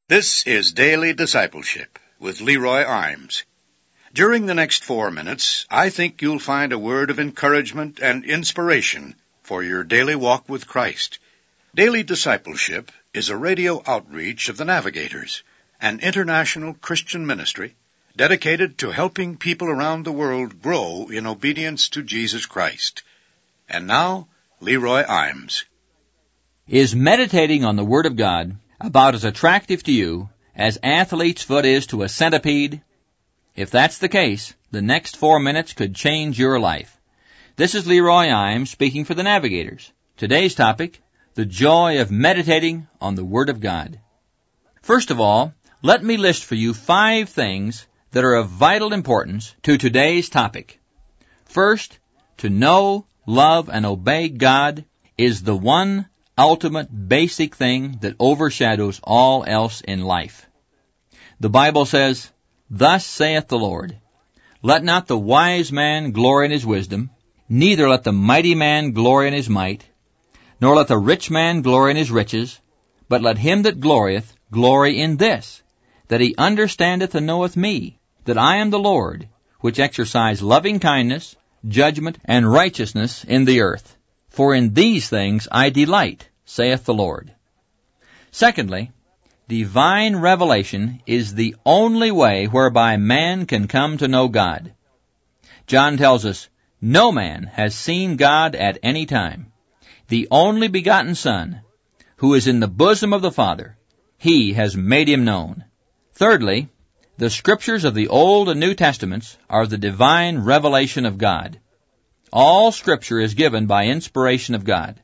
This is Daily Discipleship with Leroy Imes. During the next 4 minutes, I think you'll find a word of encouragement and inspiration for your daily walk with Christ. Daily Discipleship is a radio outreach of the Navigators, an international Christian ministry dedicated to helping people around the world grow in obedience to Jesus Christ. And now, Leroy Imes. Is meditating on the Word of God about as attractive to you as athlete's foot is to a centipede? If that's the case, the next 4 minutes could change your life. This is Leroy Imes speaking for the Navigators. Today's topic, the joy of meditating on the Word of God. First of all, let me list for you 5 things that are of vital importance to today's topic. First, to know, love, and obey God is the one ultimate basic thing that overshadows all else in life. The Bible says, "Thus saith the Lord, let not the wise man glory in his wisdom, neither let the mighty man glory in his might, nor let the rich man glory in his riches, but let him that glorieth glory in this, that he understandeth and knoweth me, that I am the Lord, which exercise loving kindness, judgment, and righteousness in the earth. For in these things I delight, saith the Lord." Secondly, divine revelation is the only way whereby man can come to know God. John tells us, "No man has seen God at any time. The only begotten Son, who is in the bosom of the Father, he has made him known." Thirdly, the Scriptures of the Old and New Testaments are the divine revelation of God. All Scripture is given by inspiration of God.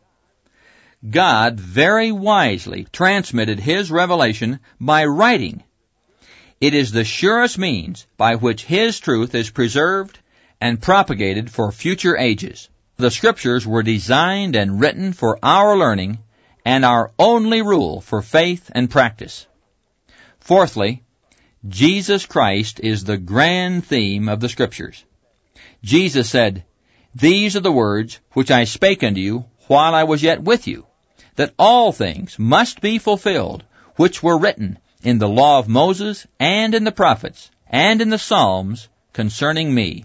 God very wisely transmitted His revelation by writing. It is the surest means by which His truth is preserved and propagated for future ages. The Scriptures were designed and written for our learning and our only rule for faith and practice. Fourthly, Jesus Christ is the grand theme of the Scriptures. Jesus said, "These are the words which I spake unto you while I was yet with you, that all things must be fulfilled, which were written in the law of Moses, and in the prophets, and in the Psalms concerning me."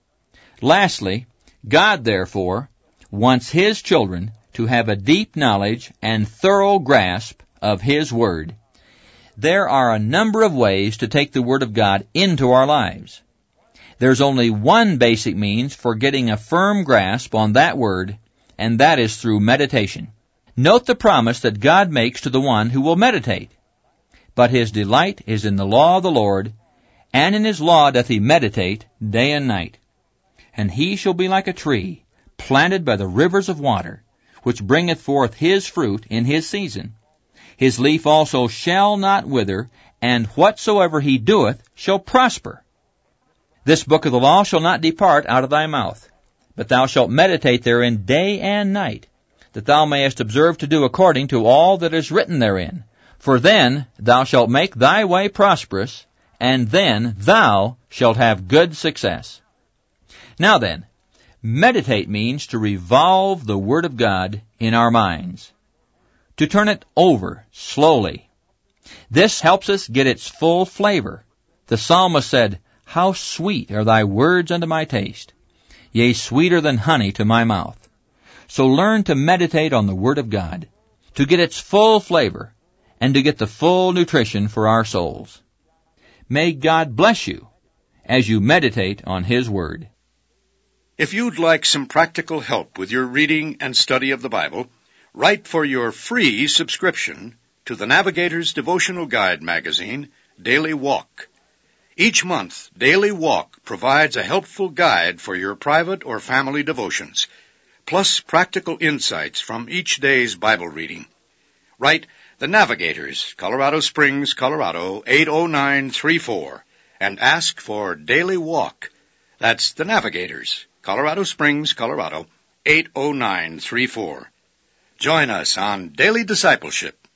Lastly, God, therefore, wants His children to have a deep knowledge and thorough grasp of His Word. There are a number of ways to take the Word of God into our lives. There's only one basic means for getting a firm grasp on that Word, and that is through meditation. Note the promise that God makes to the one who will meditate. "But his delight is in the law of the Lord, and in his law doth he meditate day and night. And he shall be like a tree, planted by the rivers of water, which bringeth forth his fruit in his season. His leaf also shall not wither, and whatsoever he doeth shall prosper. This book of the law shall not depart out of thy mouth, but thou shalt meditate therein day and night, that thou mayest observe to do according to all that is written therein. For then thou shalt make thy way prosperous, and then thou shalt have good success." Now then, meditate means to revolve the Word of God in our minds, to turn it over slowly. This helps us get its full flavor. The psalmist said, "How sweet are thy words unto my taste, yea, sweeter than honey to my mouth." So learn to meditate on the Word of God, to get its full flavor, and to get the full nutrition for our souls. May God bless you as you meditate on His Word. If you'd like some practical help with your reading and study of the Bible, write for your free subscription to the Navigator's Devotional Guide magazine, Daily Walk. Each month, Daily Walk provides a helpful guide for your private or family devotions, plus practical insights from each day's Bible reading. Write The Navigators, Colorado Springs, Colorado, 80934, and ask for Daily Walk. That's The Navigators, Colorado Springs, Colorado, 80934. Join us on Daily Discipleship